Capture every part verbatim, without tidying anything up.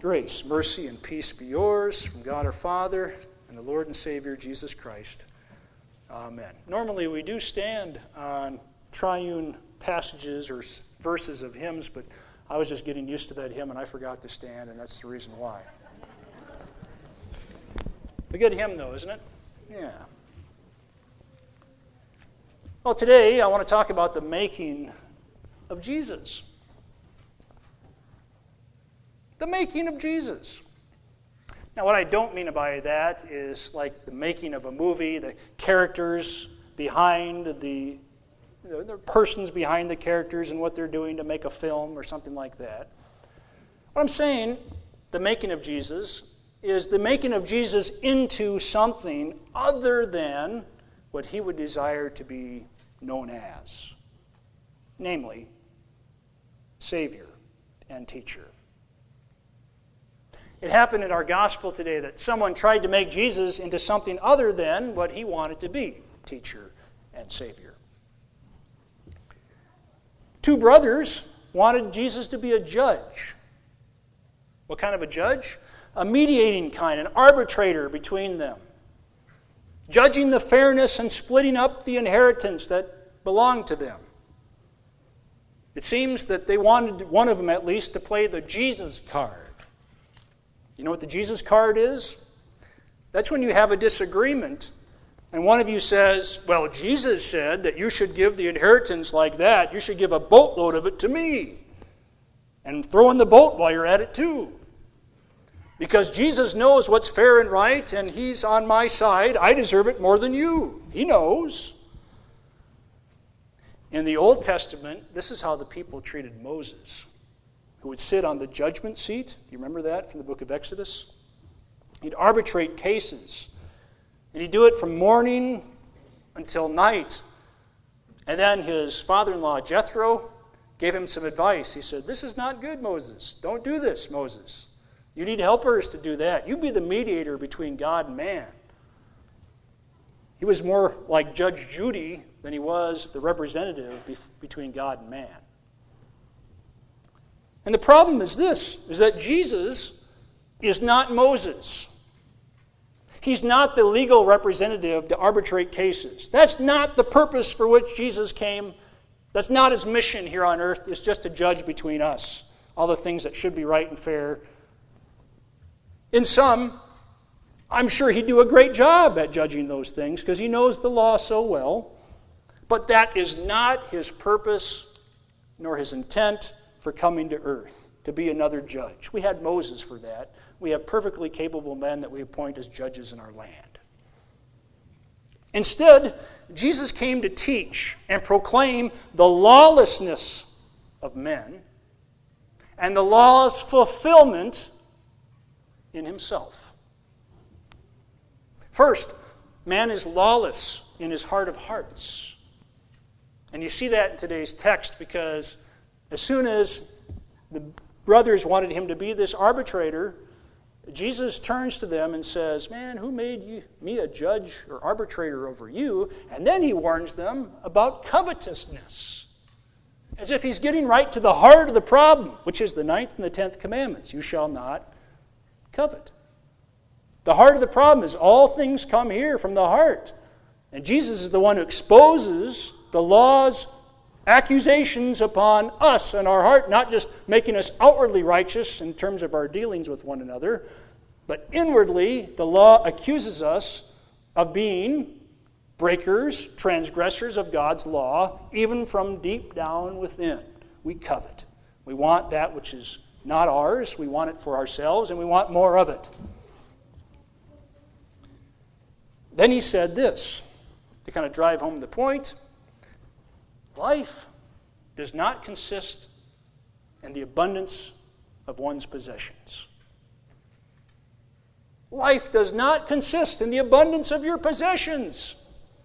Grace, mercy, and peace be yours from God our Father and the Lord and Savior Jesus Christ. Amen. Normally we do stand on triune passages or verses of hymns, but I was just getting used to that hymn and I forgot to stand, and that's the reason why. A good hymn though, isn't it? Yeah. Well, today I want to talk about the making of Jesus. The making of Jesus. Now, what I don't mean by that is like the making of a movie, the characters behind the, the persons behind the characters and what they're doing to make a film or something like that. What I'm saying, the making of Jesus, is the making of Jesus into something other than what he would desire to be known as, namely, Savior and Teacher. It happened in our gospel today that someone tried to make Jesus into something other than what he wanted to be, Teacher and Savior. Two brothers wanted Jesus to be a judge. What kind of a judge? A mediating kind, an arbitrator between them, judging the fairness and splitting up the inheritance that belonged to them. It seems that they wanted one of them at least to play the Jesus card. You know what the Jesus card is? That's when you have a disagreement and one of you says, well, Jesus said that you should give the inheritance like that. You should give a boatload of it to me. And throw in the boat while you're at it too. Because Jesus knows what's fair and right, and he's on my side. I deserve it more than you. He knows. In the Old Testament, this is how the people treated Moses, who would sit on the judgment seat. Do you remember that from the book of Exodus? He'd arbitrate cases. And he'd do it from morning until night. And then his father-in-law, Jethro, gave him some advice. He said, this is not good, Moses. Don't do this, Moses. You need helpers to do that. You be the mediator between God and man. He was more like Judge Judy than he was the representative be- between God and man. And the problem is this, is that Jesus is not Moses. He's not the legal representative to arbitrate cases. That's not the purpose for which Jesus came. That's not his mission here on earth. It's just to judge between us all the things that should be right and fair. In some, I'm sure he'd do a great job at judging those things because he knows the law so well. But that is not his purpose nor his intent for coming to earth, to be another judge. We had Moses for that. We have perfectly capable men that we appoint as judges in our land. Instead, Jesus came to teach and proclaim the lawlessness of men and the law's fulfillment in himself. First, man is lawless in his heart of hearts. And you see that in today's text because as soon as the brothers wanted him to be this arbitrator, Jesus turns to them and says, man, who made you, me a judge or arbitrator over you? And then he warns them about covetousness. As if he's getting right to the heart of the problem, which is the ninth and the tenth commandments. You shall not covet. The heart of the problem is all things come here from the heart. And Jesus is the one who exposes the law's accusations upon us and our heart, not just making us outwardly righteous in terms of our dealings with one another, but inwardly the law accuses us of being breakers, transgressors of God's law, even from deep down within. We covet. We want that which is not ours. We want it for ourselves, and we want more of it. Then he said this, to kind of drive home the point. Life does not consist in the abundance of one's possessions. Life does not consist in the abundance of your possessions.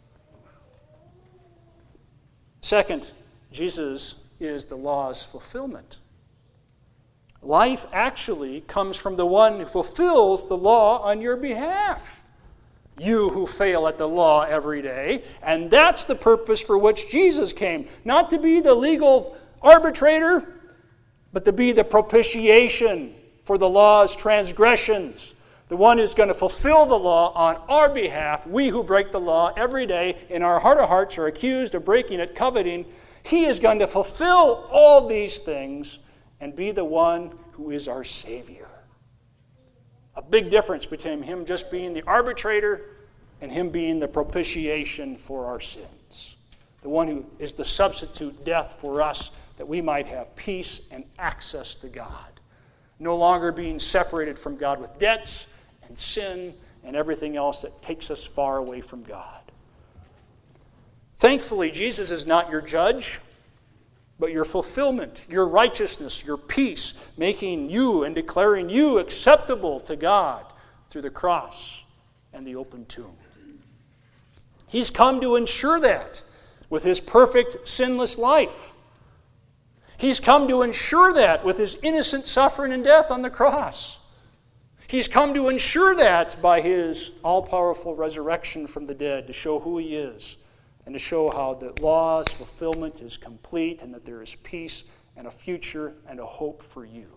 Second, Jesus is the law's fulfillment. Life actually comes from the one who fulfills the law on your behalf. You who fail at the law every day. And that's the purpose for which Jesus came. Not to be the legal arbitrator, but to be the propitiation for the law's transgressions. The one who's going to fulfill the law on our behalf, we who break the law every day in our heart of hearts are accused of breaking it, coveting. He is going to fulfill all these things and be the one who is our Savior. A big difference between him just being the arbitrator and him being the propitiation for our sins. The one who is the substitute death for us that we might have peace and access to God. No longer being separated from God with debts and sin and everything else that takes us far away from God. Thankfully, Jesus is not your judge, but your fulfillment, your righteousness, your peace, making you and declaring you acceptable to God through the cross and the open tomb. He's come to ensure that with his perfect, sinless life. He's come to ensure that with his innocent suffering and death on the cross. He's come to ensure that by his all-powerful resurrection from the dead to show who he is and to show how the law's fulfillment is complete and that there is peace and a future and a hope for you.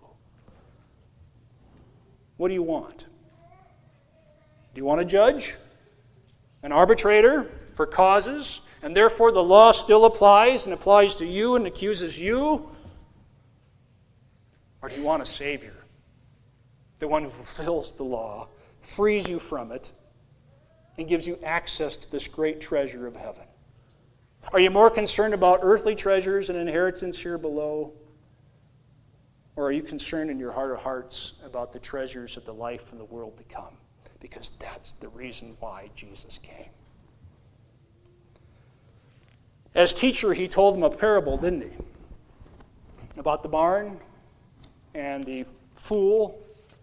What do you want? Do you want a judge? An arbitrator for causes? And therefore the law still applies and applies to you and accuses you? Or do you want a Savior? The one who fulfills the law, frees you from it, and gives you access to this great treasure of heaven. Are you more concerned about earthly treasures and inheritance here below? Or are you concerned in your heart of hearts about the treasures of the life and the world to come? Because that's the reason why Jesus came. As teacher, he told them a parable, didn't he? About the barn and the fool.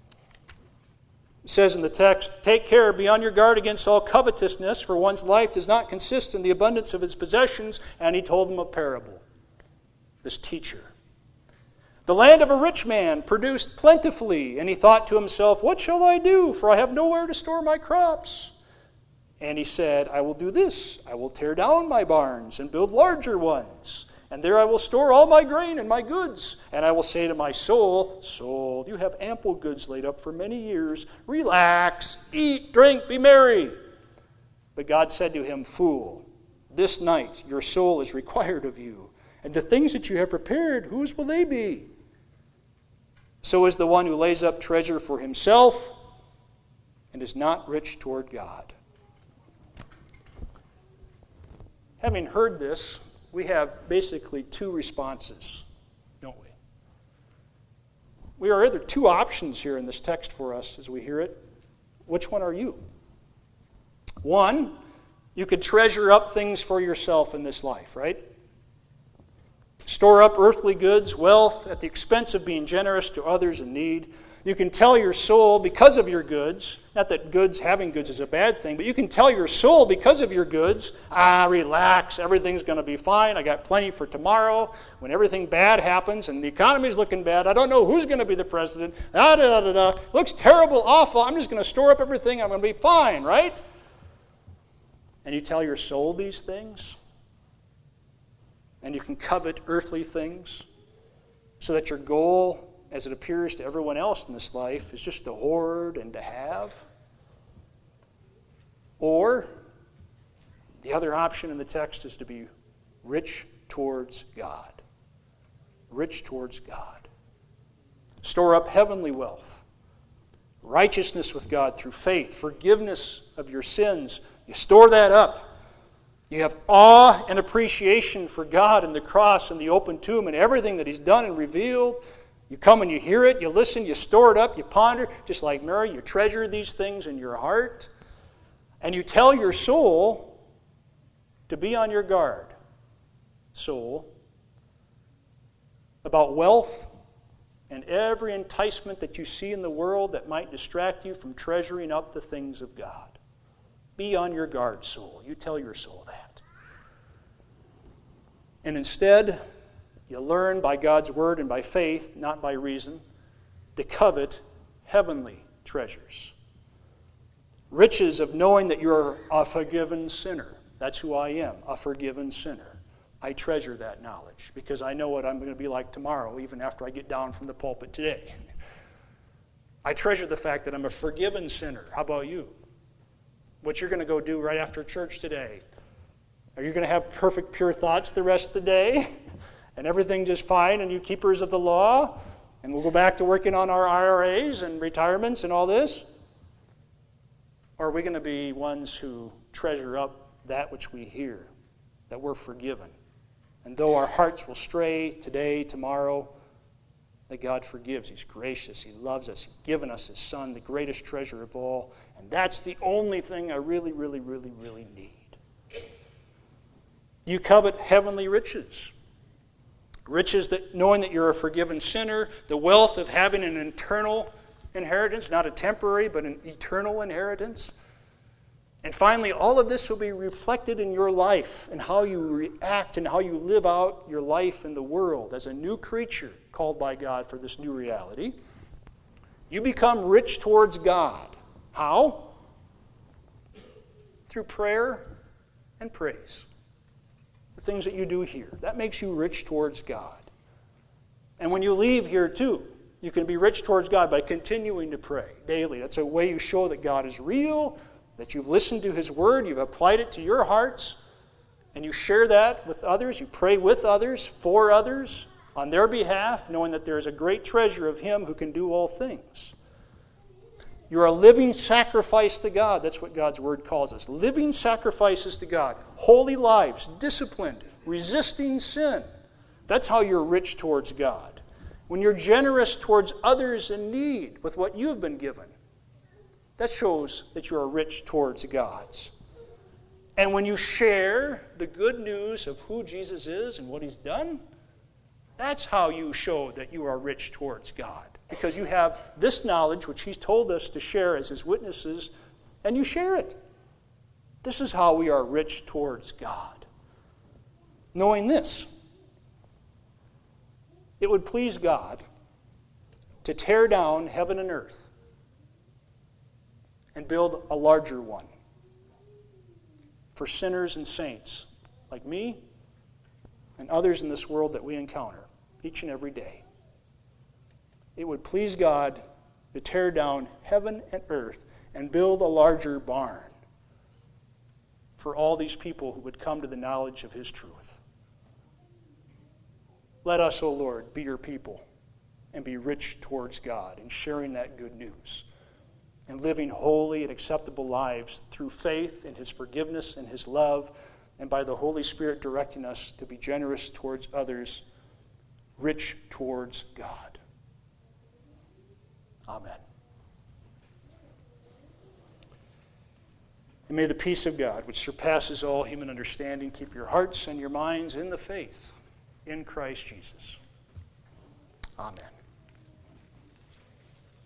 It says in the text, "Take care, be on your guard against all covetousness, for one's life does not consist in the abundance of his possessions." And he told them a parable, this teacher. "The land of a rich man produced plentifully, and he thought to himself, 'What shall I do? For I have nowhere to store my crops.' And he said, 'I will do this. I will tear down my barns and build larger ones. And there I will store all my grain and my goods. And I will say to my soul, Soul, you have ample goods laid up for many years. Relax, eat, drink, be merry.' But God said to him, 'Fool, this night your soul is required of you. And the things that you have prepared, whose will they be? So is the one who lays up treasure for himself and is not rich toward God.'" Having heard this, we have basically two responses, don't we? We are either two options here in this text for us as we hear it. Which one are you? One, you could treasure up things for yourself in this life, right? Store up earthly goods, wealth, at the expense of being generous to others in need. You can tell your soul because of your goods, not that goods, having goods is a bad thing, but you can tell your soul because of your goods, ah, relax, everything's going to be fine, I got plenty for tomorrow. When everything bad happens and the economy's looking bad, I don't know who's going to be the president, da da da da, looks terrible, awful, I'm just going to store up everything, I'm going to be fine, right? And you tell your soul these things, and you can covet earthly things, so that your goal, as it appears to everyone else in this life, is just to hoard and to have. Or, the other option in the text is to be rich towards God. Rich towards God. Store up heavenly wealth, righteousness with God through faith, forgiveness of your sins. You store that up. You have awe and appreciation for God and the cross and the open tomb and everything that He's done and revealed. You come and you hear it, you listen, you store it up, you ponder, just like Mary, you treasure these things in your heart. And you tell your soul to be on your guard, soul, about wealth and every enticement that you see in the world that might distract you from treasuring up the things of God. Be on your guard, soul. You tell your soul that. And instead, you learn by God's word and by faith, not by reason, to covet heavenly treasures. Riches of knowing that you're a forgiven sinner. That's who I am, a forgiven sinner. I treasure that knowledge because I know what I'm going to be like tomorrow, even after I get down from the pulpit today. I treasure the fact that I'm a forgiven sinner. How about you? What you're going to go do right after church today? Are you going to have perfect, pure thoughts the rest of the day? And everything just fine, and you keepers of the law? And we'll go back to working on our I R As and retirements and all this? Or are we going to be ones who treasure up that which we hear, that we're forgiven? And though our hearts will stray today, tomorrow, that God forgives. He's gracious. He loves us. He's given us His Son, the greatest treasure of all. And that's the only thing I really, really, really, really need. You covet heavenly riches. Riches that, knowing that you're a forgiven sinner, the wealth of having an eternal inheritance, not a temporary, but an eternal inheritance. And finally, all of this will be reflected in your life and how you react and how you live out your life in the world as a new creature called by God for this new reality. You become rich towards God. How? Through prayer and praise. The things that you do here. That makes you rich towards God. And when you leave here too, you can be rich towards God by continuing to pray daily. That's a way you show that God is real, that you've listened to His Word, you've applied it to your hearts, and you share that with others. You pray with others, for others, on their behalf, knowing that there is a great treasure of Him who can do all things. You're a living sacrifice to God. That's what God's Word calls us. Living sacrifices to God. Holy lives, disciplined, resisting sin. That's how you're rich towards God. When you're generous towards others in need with what you have been given, that shows that you are rich towards God's. And when you share the good news of who Jesus is and what He's done, that's how you show that you are rich towards God. Because you have this knowledge, which He's told us to share as His witnesses, and you share it. This is how we are rich towards God. Knowing this, it would please God to tear down heaven and earth and build a larger one for sinners and saints like me and others in this world that we encounter each and every day. It would please God to tear down heaven and earth and build a larger barn for all these people who would come to the knowledge of His truth. Let us, O Lord, be your people and be rich towards God in sharing that good news and living holy and acceptable lives through faith in His forgiveness and His love, and by the Holy Spirit directing us to be generous towards others, rich towards God. Amen. And may the peace of God, which surpasses all human understanding, keep your hearts and your minds in the faith in Christ Jesus. Amen.